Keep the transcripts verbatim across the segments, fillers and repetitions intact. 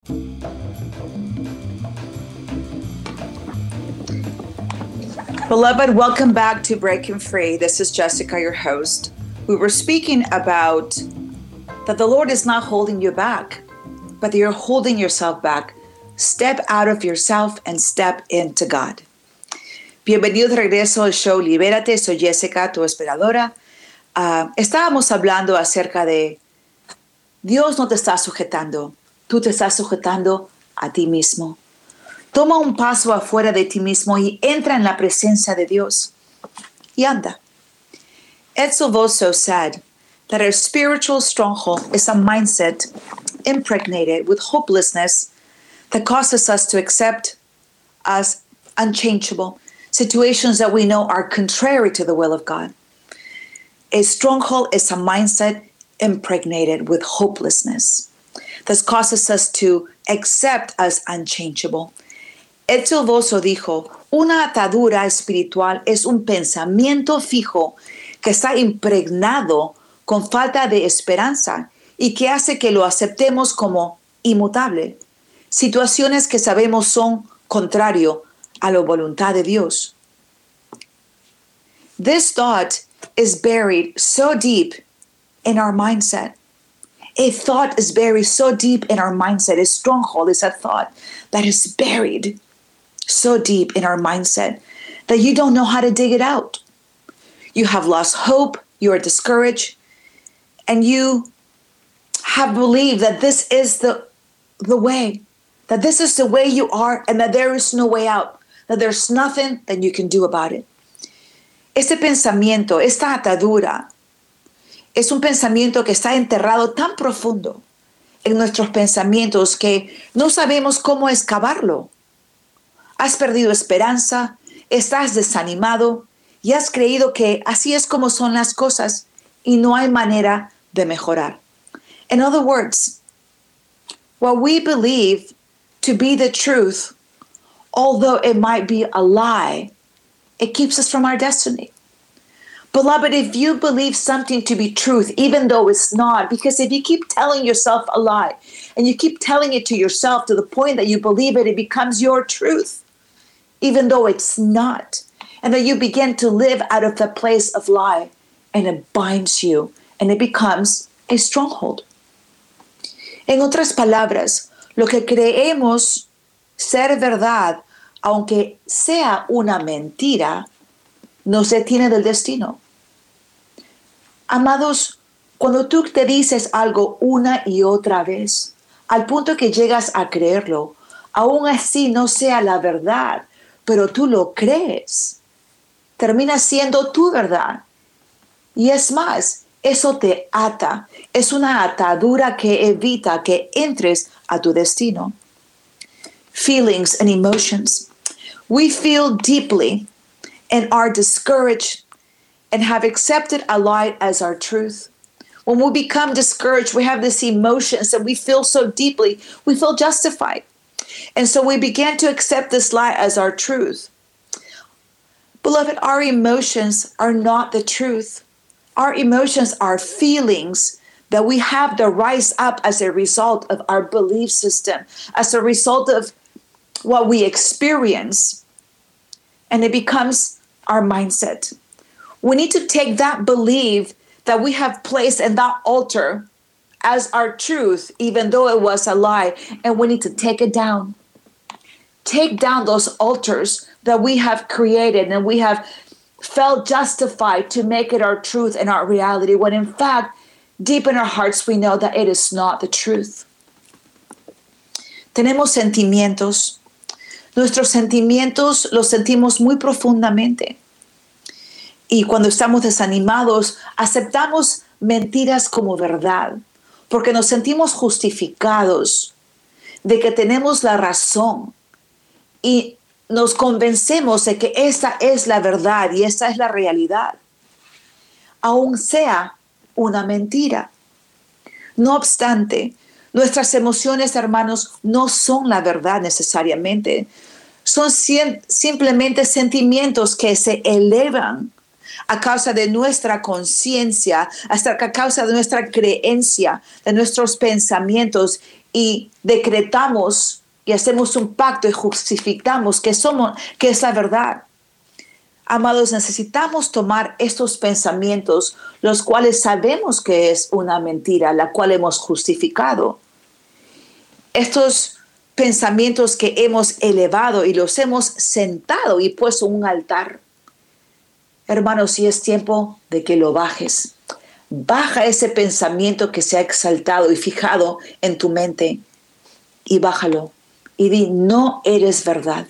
Beloved, welcome back to Breaking Free. This is Jessica, your host. We were speaking about that the Lord is not holding you back, but you're holding yourself back. Step out of yourself and step into God. Bienvenido de regreso al show Libérate. Soy Jessica, tu esperadora. Uh, estábamos hablando acerca de Dios no te está sujetando. Tú te estás sujetando a ti mismo. Toma un paso afuera de ti mismo y entra en la presencia de Dios. Y anda. Ed Silvoso said that our spiritual stronghold is a mindset impregnated with hopelessness that causes us to accept as unchangeable situations that we know are contrary to the will of God. A stronghold is a mindset impregnated with hopelessness that causes us to accept as unchangeable. Ed Silvoso dijo, una atadura espiritual es un pensamiento fijo que está impregnado con falta de esperanza y que hace que lo aceptemos como inmutable. Situaciones que sabemos son contrario a la voluntad de Dios. This thought is buried so deep in our mindset. A thought is buried so deep in our mindset. A stronghold is a thought that is buried so deep in our mindset that you don't know how to dig it out. You have lost hope, you are discouraged, and you have believed that this is the, the way, that this is the way you are, and that there is no way out, that there's nothing that you can do about it. Este pensamiento, esta atadura, es un pensamiento que está enterrado tan profundo en nuestros pensamientos que no sabemos cómo excavarlo. Has perdido esperanza, estás desanimado y has creído que así es como son las cosas y no hay manera de mejorar. In other words, what we believe to be the truth, although it might be a lie, it keeps us from our destiny. Beloved, if you believe something to be truth, even though it's not, because if you keep telling yourself a lie and you keep telling it to yourself to the point that you believe it, it becomes your truth, even though it's not. And that you begin to live out of the place of lie and it binds you and it becomes a stronghold. En otras palabras, lo que creemos ser verdad, aunque sea una mentira, nos detiene del destino. Amados, cuando tú te dices algo una y otra vez, al punto que llegas a creerlo, aún así no sea la verdad, pero tú lo crees, termina siendo tu verdad. Y es más, eso te ata, es una atadura que evita que entres a tu destino. Feelings and emotions. We feel deeply and are discouraged and have accepted a lie as our truth. When we become discouraged, we have these emotions and we feel so deeply, we feel justified. And so we begin to accept this lie as our truth. Beloved, our emotions are not the truth. Our emotions are feelings that we have to rise up as a result of our belief system, as a result of what we experience, and it becomes our mindset. We need to take that belief that we have placed in that altar as our truth, even though it was a lie, and we need to take it down. Take down those altars that we have created and we have felt justified to make it our truth and our reality, when in fact, deep in our hearts, we know that it is not the truth. Tenemos sentimientos. Nuestros sentimientos los sentimos muy profundamente. Y cuando estamos desanimados, aceptamos mentiras como verdad, porque nos sentimos justificados de que tenemos la razón y nos convencemos de que esa es la verdad y esa es la realidad, aun sea una mentira. No obstante, nuestras emociones, hermanos, no son la verdad necesariamente. Son sim- simplemente sentimientos que se elevan a causa de nuestra conciencia, hasta a causa de nuestra creencia, de nuestros pensamientos, y decretamos y hacemos un pacto y justificamos que somos, que es la verdad. Amados, necesitamos tomar estos pensamientos, los cuales sabemos que es una mentira, la cual hemos justificado. Estos pensamientos que hemos elevado y los hemos sentado y puesto en un altar. Hermanos, si es tiempo de que lo bajes. Baja ese pensamiento que se ha exaltado y fijado en tu mente y bájalo. Y di, no eres verdad.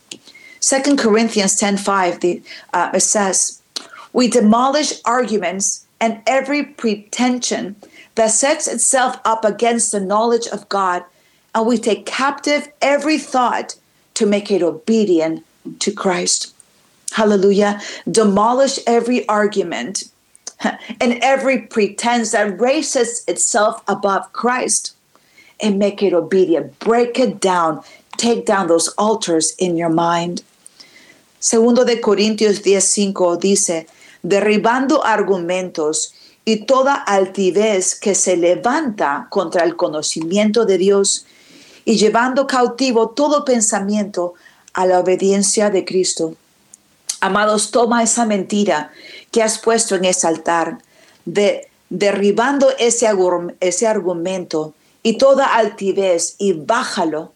Second Corinthians ten five, the, uh, it says, we demolish arguments and every pretension that sets itself up against the knowledge of God, and we take captive every thought to make it obedient to Christ. Hallelujah. Demolish every argument and every pretense that raises itself above Christ and make it obedient. Break it down. Take down those altars in your mind. Segundo de Corintios diez cinco dice, derribando argumentos y toda altivez que se levanta contra el conocimiento de Dios y llevando cautivo todo pensamiento a la obediencia de Cristo. Amados, toma esa mentira que has puesto en ese altar, de, derribando ese, ese argumento y toda altivez y bájalo.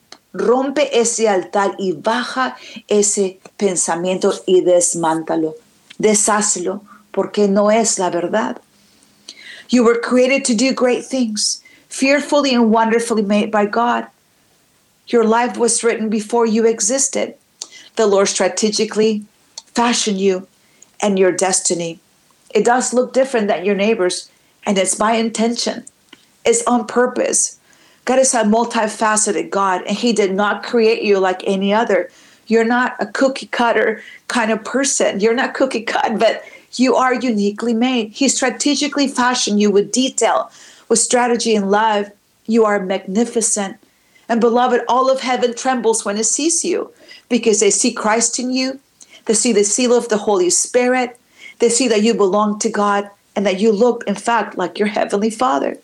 Rompe ese altar y baja ese pensamiento y desmántalo. Desházlo, porque no es la verdad. You were created to do great things, fearfully and wonderfully made by God. Your life was written before you existed. The Lord strategically fashioned you and your destiny. It does look different than your neighbors, and it's by intention. It's on purpose. God is a multifaceted God, and He did not create you like any other. You're not a cookie cutter kind of person. You're not cookie cut, but you are uniquely made. He strategically fashioned you with detail, with strategy and love. You are magnificent. And beloved, all of heaven trembles when it sees you because they see Christ in you. They see the seal of the Holy Spirit. They see that you belong to God and that you look, in fact, like your Heavenly Father.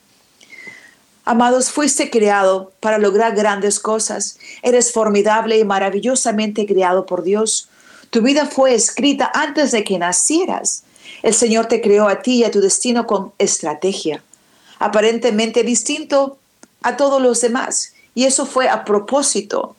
Amados, fuiste creado para lograr grandes cosas. Eres formidable y maravillosamente creado por Dios. Tu vida fue escrita antes de que nacieras. El Señor te creó a ti y a tu destino con estrategia, aparentemente distinto a todos los demás. Y eso fue a propósito,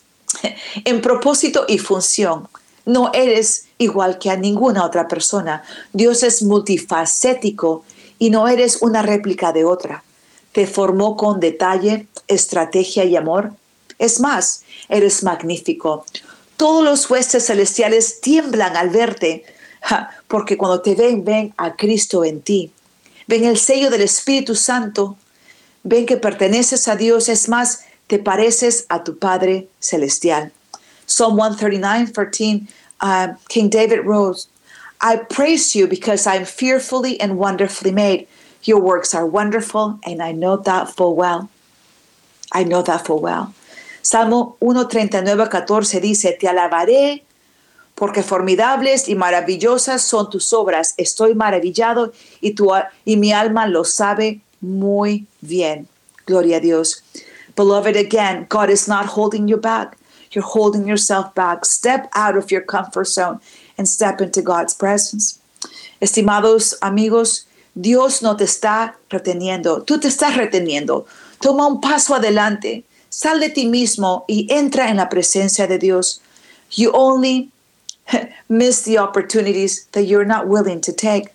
en propósito y función. No eres igual que a ninguna otra persona. Dios es multifacético y no eres una réplica de otra. Te formó con detalle, estrategia y amor. Es más, eres magnífico. Todos los huestes celestiales tiemblan al verte, porque cuando te ven, ven a Cristo en ti. Ven el sello del Espíritu Santo. Ven que perteneces a Dios. Es más, te pareces a tu Padre Celestial. Psalm one thirty-nine, thirteen, uh, King David wrote, I praise you because I am fearfully and wonderfully made. Your works are wonderful, and I know that full well. I know that full well. Salmo one thirty-nine, fourteen dice, te alabaré porque formidables y maravillosas son tus obras. Estoy maravillado y, tu, y mi alma lo sabe muy bien. Gloria a Dios. Beloved, again, God is not holding you back. You're holding yourself back. Step out of your comfort zone and step into God's presence. Estimados amigos, Dios no te está reteniendo, tú te estás reteniendo. Toma un paso adelante, sal de ti mismo y entra en la presencia de Dios. You only miss the opportunities that you're not willing to take.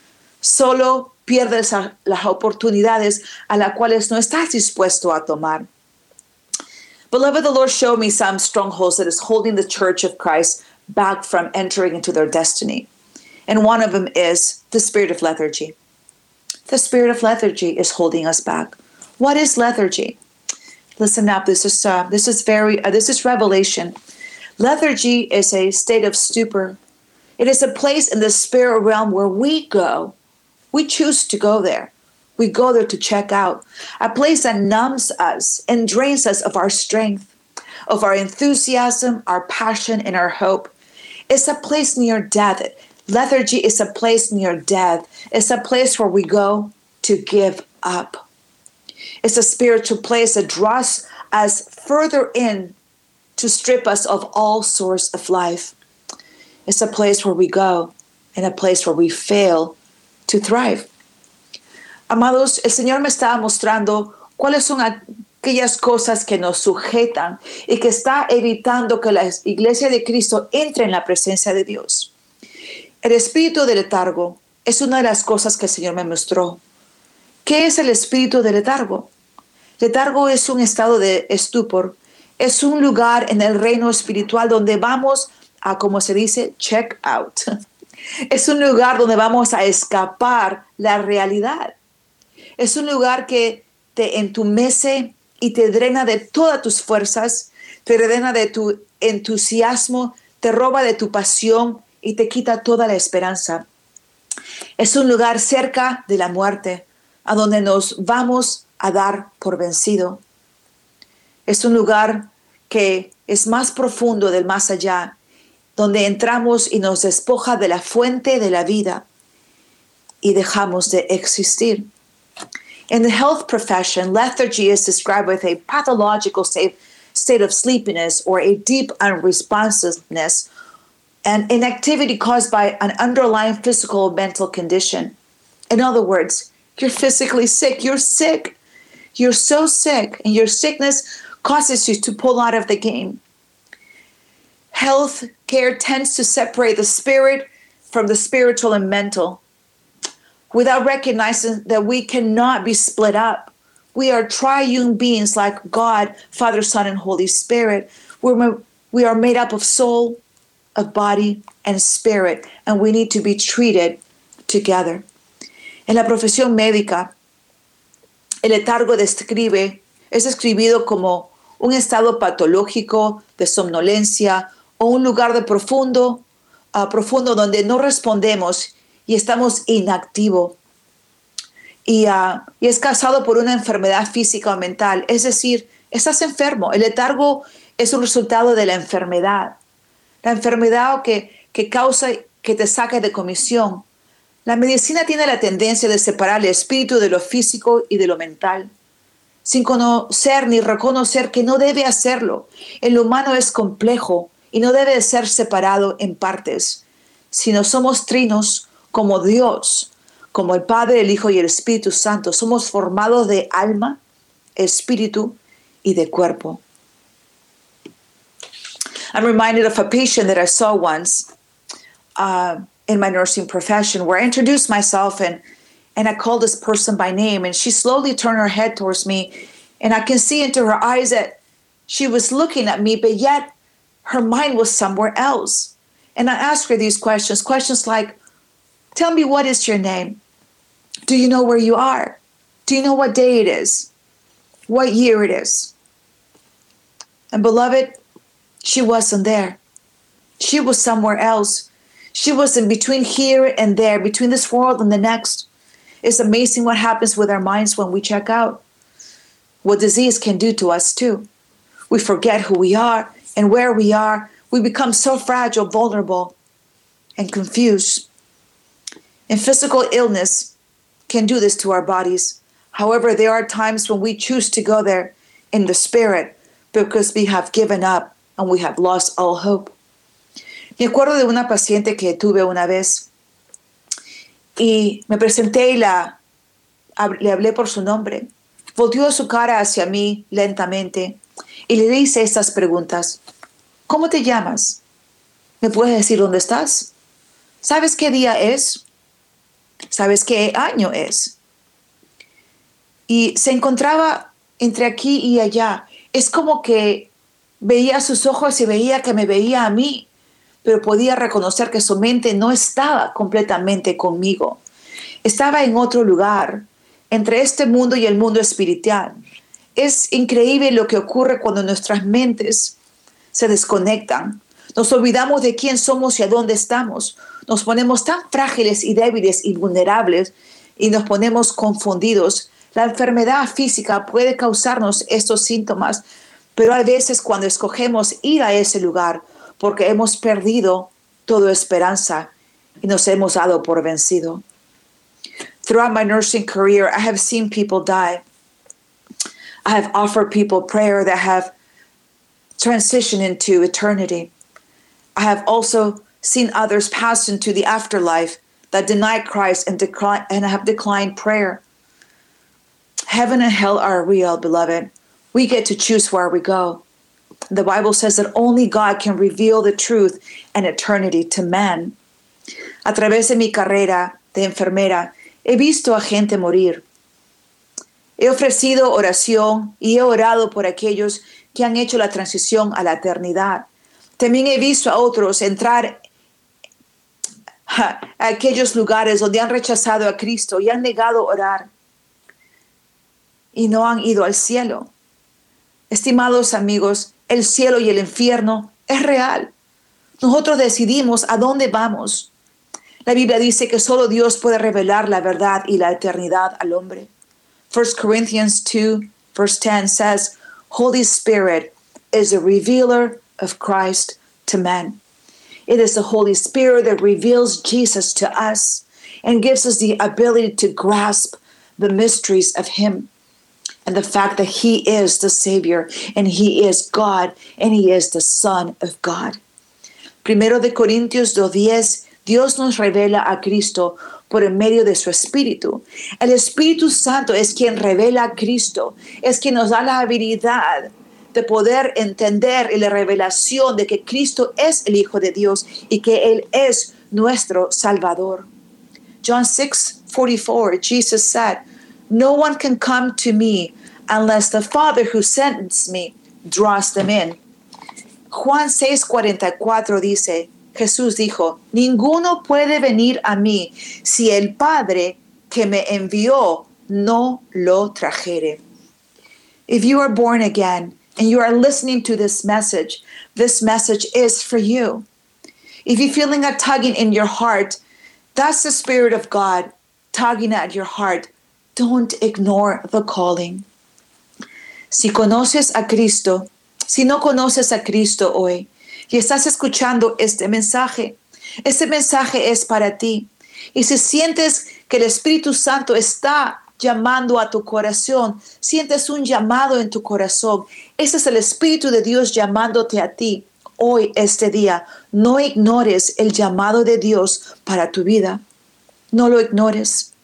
Solo pierdes las oportunidades a las cuales no estás dispuesto a tomar. Beloved, the Lord showed me some strongholds that is holding the church of Christ back from entering into their destiny. And one of them is the spirit of lethargy. The spirit of lethargy is holding us back. What is lethargy? Listen up. This is uh, this is very uh, this is revelation. Lethargy is a state of stupor. It is a place in the spirit realm where we go. We choose to go there. We go there to check out. A place that numbs us and drains us of our strength, of our enthusiasm, our passion, and our hope. It's a place near death. Lethargy is a place near death. It's a place where we go to give up. It's a spiritual place that draws us further in to strip us of all source of life. It's a place where we go and a place where we fail to thrive. Amados, el Señor me estaba mostrando cuáles son aquellas cosas que nos sujetan y que está evitando que la iglesia de Cristo entre en la presencia de Dios. El espíritu de letargo es una de las cosas que el Señor me mostró. ¿Qué es el espíritu de letargo? Letargo es un estado de estupor. Es un lugar en el reino espiritual donde vamos a, como se dice, check out. Es un lugar donde vamos a escapar la realidad. Es un lugar que te entumece y te drena de todas tus fuerzas, te drena de tu entusiasmo, te roba de tu pasión y te quita toda la esperanza. Es un lugar cerca de la muerte, a donde nos vamos a dar por vencido. Es un lugar que es más profundo del más allá, donde entramos y nos despoja de la fuente de la vida y dejamos de existir. In the health profession, lethargy is described with a pathological state, state of sleepiness or a deep unresponsiveness and inactivity caused by an underlying physical or mental condition. In other words, you're physically sick. You're sick. You're so sick, and your sickness causes you to pull out of the game. Health care tends to separate the spirit from the spiritual and mental, without recognizing that we cannot be split up. We are triune beings like God, Father, Son, and Holy Spirit. We're, we are made up of soul, of body, and spirit, and we need to be treated together. En la profesión médica, el letargo describe, es describido como un estado patológico de somnolencia o un lugar de profundo, uh, profundo donde no respondemos y estamos inactivos. Y, uh, y es causado por una enfermedad física o mental. Es decir, estás enfermo. El letargo es un resultado de la enfermedad. La enfermedad que, que causa que te saque de comisión. La medicina tiene la tendencia de separar el espíritu de lo físico y de lo mental, sin conocer ni reconocer que no debe hacerlo. El humano es complejo y no debe ser separado en partes, sino somos trinos como Dios, como el Padre, el Hijo y el Espíritu Santo. Somos formados de alma, espíritu y de cuerpo. I'm reminded of a patient that I saw once uh, in my nursing profession, where I introduced myself and, and I called this person by name, and she slowly turned her head towards me, and I can see into her eyes that she was looking at me, but yet her mind was somewhere else. And I asked her these questions, questions like, tell me, what is your name? Do you know where you are? Do you know what day it is? What year it is? And beloved, she wasn't there. She was somewhere else. She was in between here and there, between this world and the next. It's amazing what happens with our minds when we check out. What disease can do to us too. We forget who we are and where we are. We become so fragile, vulnerable, and confused. And physical illness can do this to our bodies. However, there are times when we choose to go there in the spirit because we have given up and we have lost all hope. Me acuerdo de una paciente que tuve una vez y me presenté y la, le hablé por su nombre. Volteó su cara hacia mí lentamente y le hice estas preguntas. ¿Cómo te llamas? ¿Me puedes decir dónde estás? ¿Sabes qué día es? ¿Sabes qué año es? Y se encontraba entre aquí y allá. Es como que veía sus ojos y veía que me veía a mí, pero podía reconocer que su mente no estaba completamente conmigo. Estaba en otro lugar, entre este mundo y el mundo espiritual. Es increíble lo que ocurre cuando nuestras mentes se desconectan. Nos olvidamos de quién somos y a dónde estamos. Nos ponemos tan frágiles y débiles y vulnerables y nos ponemos confundidos. La enfermedad física puede causarnos estos síntomas, pero hay veces cuando escogemos ir a ese lugar porque hemos perdido toda esperanza y nos hemos dado por vencido. Throughout my nursing career, I have seen people die. I have offered people prayer that have transitioned into eternity. I have also seen others pass into the afterlife that denied Christ and decline and have declined prayer. Heaven and hell are real, beloved. We get to choose where we go. The Bible says that only God can reveal the truth and eternity to man. A través de mi carrera de enfermera, he visto a gente morir. He ofrecido oración y he orado por aquellos que han hecho la transición a la eternidad. También he visto a otros entrar a aquellos lugares donde han rechazado a Cristo y han negado orar y no han ido al cielo. Estimados amigos, el cielo y el infierno es real. Nosotros decidimos a dónde vamos. La Biblia dice que solo Dios puede revelar la verdad y la eternidad al hombre. First Corinthians two, verse ten says, Holy Spirit is a revealer of Christ to men. It is the Holy Spirit that reveals Jesus to us and gives us the ability to grasp the mysteries of Him and the fact that He is the Savior and He is God and He is the Son of God. Primero de Corintios dos diez, Dios nos revela a Cristo por el medio de su Espíritu. El Espíritu Santo es quien revela a Cristo, es quien nos da la habilidad de poder entender y la revelación de que Cristo es el Hijo de Dios y que Él es nuestro Salvador. John six forty-four, Jesus said, No one can come to me unless the Father who sends me draws them in. Juan seis cuarenta y cuatro dice, Jesús dijo, ninguno puede venir a mí si el Padre que me envió no lo trajere. If you are born again and you are listening to this message, this message is for you. If you're feeling a tugging in your heart, that's the Spirit of God tugging at your heart. Don't ignore the calling. Si conoces a Cristo, si no conoces a Cristo hoy, y estás escuchando este mensaje, este mensaje es para ti. Y si sientes que el Espíritu Santo está llamando a tu corazón, sientes un llamado en tu corazón, ese es el Espíritu de Dios llamándote a ti hoy, este día. No ignores el llamado de Dios para tu vida. No lo ignores.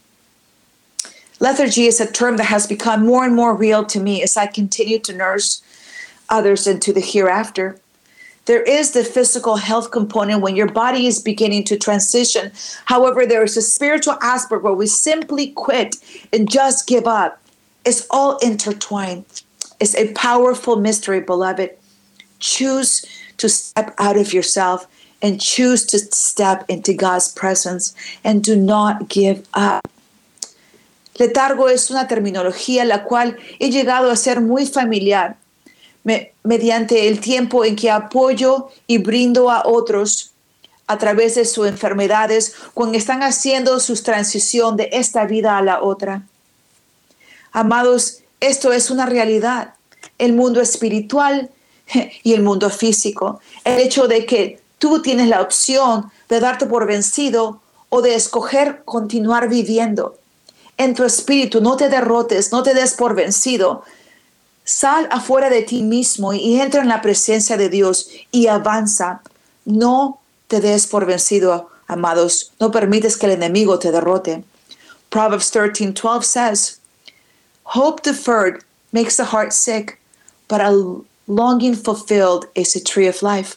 Lethargy is a term that has become more and more real to me as I continue to nurse others into the hereafter. There is the physical health component when your body is beginning to transition. However, there is a spiritual aspect where we simply quit and just give up. It's all intertwined. It's a powerful mystery, beloved. Choose to step out of yourself and choose to step into God's presence and do not give up. Letargo es una terminología la cual he llegado a ser muy familiar. Me, mediante el tiempo en que apoyo y brindo a otros a través de sus enfermedades cuando están haciendo su transición de esta vida a la otra. Amados, esto es una realidad. El mundo espiritual y el mundo físico. El hecho de que tú tienes la opción de darte por vencido o de escoger continuar viviendo. En tu espíritu, no te derrotes, no te des por vencido. Sal afuera de ti mismo y entra en la presencia de Dios y avanza. No te des por vencido, amados. No permites que el enemigo te derrote. Proverbs thirteen twelve says, Hope deferred makes the heart sick, but a longing fulfilled is a tree of life.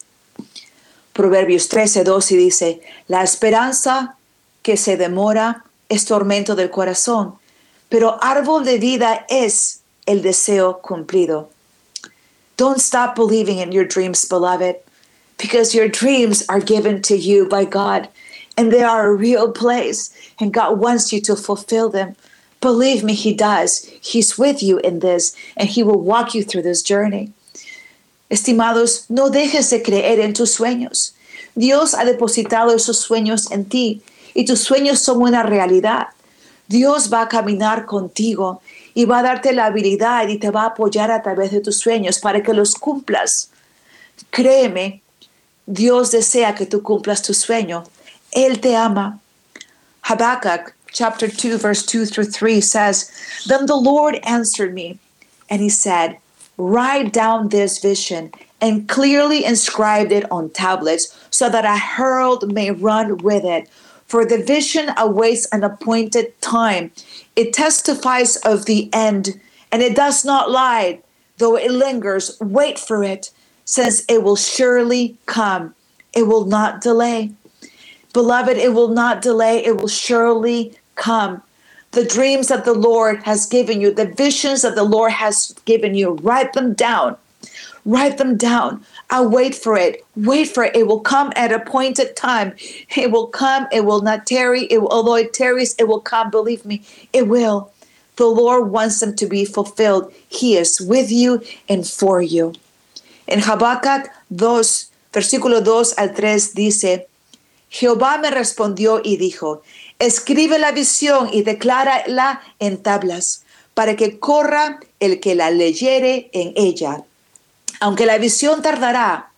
Proverbios trece doce dice, La esperanza que se demora es tormento del corazón, pero árbol de vida es el deseo cumplido. Don't stop believing in your dreams, beloved, because your dreams are given to you by God, and they are a real place, and God wants you to fulfill them. Believe me, He does. He's with you in this, and He will walk you through this journey. Estimados, no dejes de creer en tus sueños. Dios ha depositado esos sueños en ti, y tus sueños son una realidad. Dios va a caminar contigo y va a darte la habilidad y te va a apoyar a través de tus sueños para que los cumplas. Créeme, Dios desea que tú cumplas tu sueño. Él te ama. Habakkuk chapter two, verse two through three says, Then the Lord answered me, And he said, write down this vision and clearly inscribe it on tablets so that a herald may run with it. For the vision awaits an appointed time. It testifies of the end, and it does not lie. Though it lingers, wait for it, since it will surely come. It will not delay. Beloved, it will not delay. It will surely come. The dreams that the Lord has given you, the visions that the Lord has given you, write them down. Write them down. I'll wait for it. Wait for it. It will come at a appointed time. It will come. It will not tarry. It will, although it tarries, it will come. Believe me, it will. The Lord wants them to be fulfilled. He is with you and for you. En Habacuc dos, versículo dos al tres dice, Jehová me respondió y dijo, escribe la visión y declárala en tablas, para que corra el que la leyere en ella. Aunque la visión tardará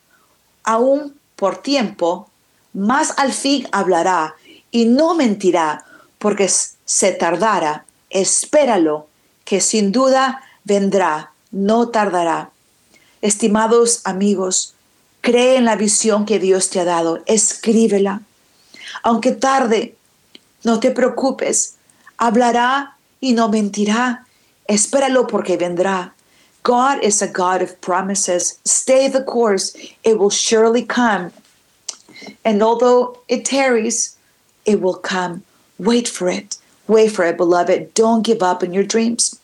aún por tiempo, más al fin hablará y no mentirá, porque se tardara. Espéralo, que sin duda vendrá, no tardará. Estimados amigos, cree en la visión que Dios te ha dado, escríbela. Aunque tarde, no te preocupes, hablará y no mentirá. Espéralo porque vendrá. God is a God of promises. Stay the course. It will surely come. And although it tarries, it will come. Wait for it. Wait for it, beloved. Don't give up on your dreams.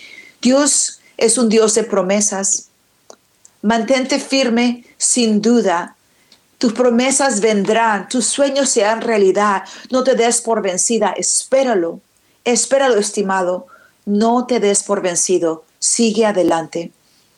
Dios es un Dios de promesas. Mantente firme sin duda. Tus promesas vendrán. Tus sueños serán realidad. No te des por vencida. Espéralo. Espéralo, estimado. No te des por vencido. Sigue adelante.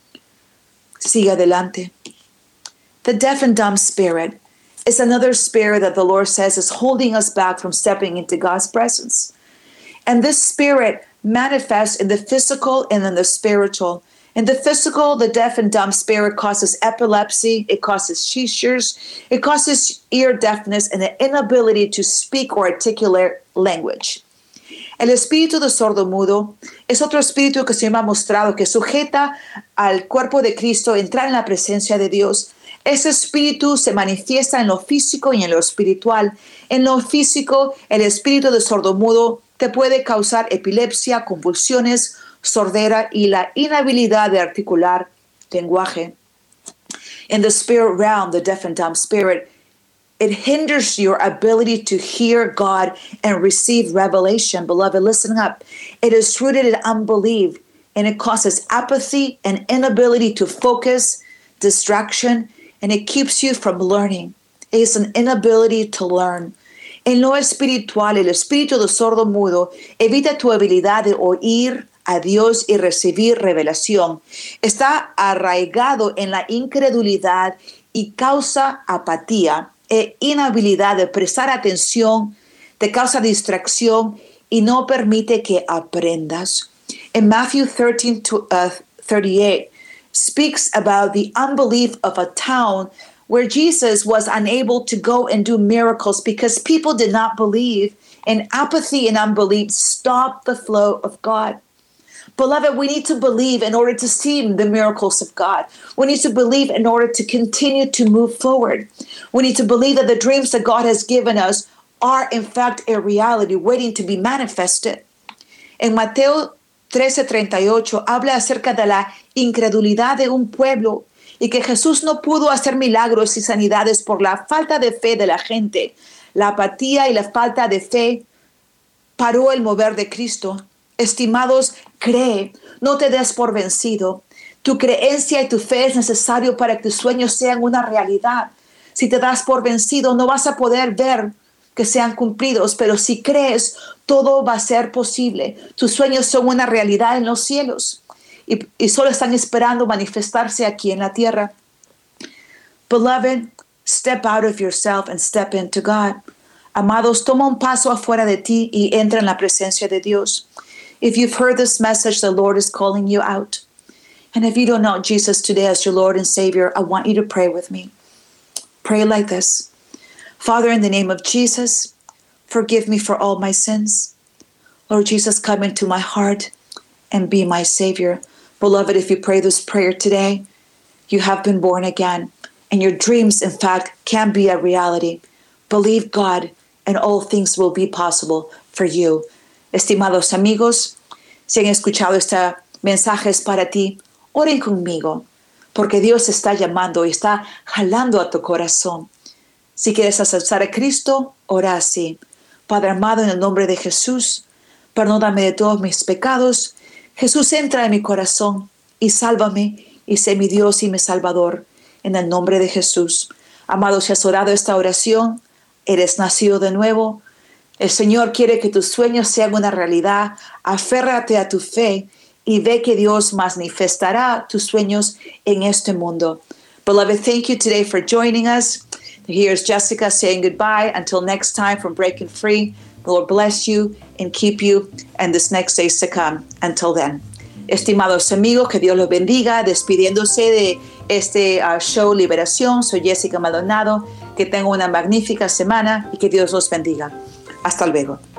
Sigue adelante. The deaf and dumb spirit is another spirit that the Lord says is holding us back from stepping into God's presence. And this spirit manifests in the physical and in the spiritual. In the physical, the deaf and dumb spirit causes epilepsy, it causes seizures, it causes ear deafness and the inability to speak or articulate language. El espíritu de sordomudo es otro espíritu que el Señor me ha mostrado que sujeta al cuerpo de Cristo a entrar en la presencia de Dios. Ese espíritu se manifiesta en lo físico y en lo espiritual. En lo físico, el espíritu de sordomudo te puede causar epilepsia, convulsiones, sordera y la inhabilidad de articular lenguaje. In the spirit realm, the deaf and dumb spirit, it hinders your ability to hear God and receive revelation. Beloved, listen up. It is rooted in unbelief, and it causes apathy and inability to focus, distraction, and it keeps you from learning. It is an inability to learn. En lo espiritual, el espíritu de sordo mudo evita tu habilidad de oír a Dios y recibir revelación. Está arraigado en la incredulidad y causa apatía e inhabilidad de prestar atención, te causa distracción y no permite que aprendas. In Matthew thirteen to thirty-eight speaks about the unbelief of a town where Jesus was unable to go and do miracles because people did not believe, and apathy and unbelief stopped the flow of God. Beloved, we need to believe in order to see the miracles of God. We need to believe in order to continue to move forward. We need to believe that the dreams that God has given us are in fact a reality waiting to be manifested. En Mateo trece treinta y ocho habla acerca de la incredulidad de un pueblo y que Jesús no pudo hacer milagros y sanidades por la falta de fe de la gente. La apatía y la falta de fe paró el mover de Cristo. Estimados, cree, no te des por vencido. Tu creencia y tu fe es necesario para que tus sueños sean una realidad. Si te das por vencido, no vas a poder ver que sean cumplidos, pero si crees, todo va a ser posible. Tus sueños son una realidad en los cielos y, y solo están esperando manifestarse aquí en la tierra. Beloved, step out of yourself and step into God. Amados, toma un paso afuera de ti y entra en la presencia de Dios. If you've heard this message, the Lord is calling you out. And if you don't know Jesus today as your Lord and Savior, I want you to pray with me. Pray like this. Father, in the name of Jesus, forgive me for all my sins. Lord Jesus, come into my heart and be my Savior. Beloved, if you pray this prayer today, you have been born again, and your dreams, in fact, can be a reality. Believe God, and all things will be possible for you. Estimados amigos, si han escuchado este mensaje es para ti, oren conmigo, porque Dios está llamando y está jalando a tu corazón. Si quieres aceptar a Cristo, ora así. Padre amado, en el nombre de Jesús, perdóname de todos mis pecados. Jesús, entra en mi corazón y sálvame y sé mi Dios y mi Salvador. En el nombre de Jesús. Amado, si has orado esta oración, eres nacido de nuevo. El Señor quiere que tus sueños sean una realidad. Aférrate a tu fe y ve que Dios manifestará tus sueños en este mundo. Beloved, thank you today for joining us. Here's Jessica saying goodbye. Until next time from Breaking Free. The Lord bless you and keep you and this next days to come. Until then. Estimados amigos, que Dios los bendiga. Despidiéndose de este uh, show Liberación. Soy Jessica Maldonado. Que tengan una magnífica semana y que Dios los bendiga. Hasta luego.